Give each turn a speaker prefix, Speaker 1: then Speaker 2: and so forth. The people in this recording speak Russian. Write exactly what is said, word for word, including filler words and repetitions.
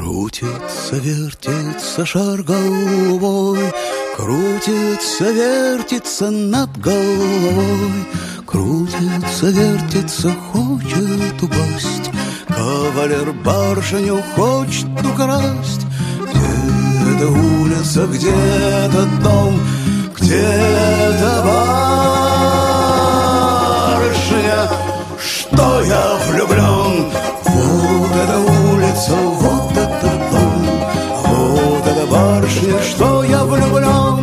Speaker 1: Крутится, вертится шар головой, крутится, вертится над головой, крутится, вертится, хочет упасть. Кавалер барышню хочет украсть. Где-то улица, где-то дом, где-то барышня. Что я влюблен? Вот эта улица, вот этот дом, вот эта барышня, что я влюблен.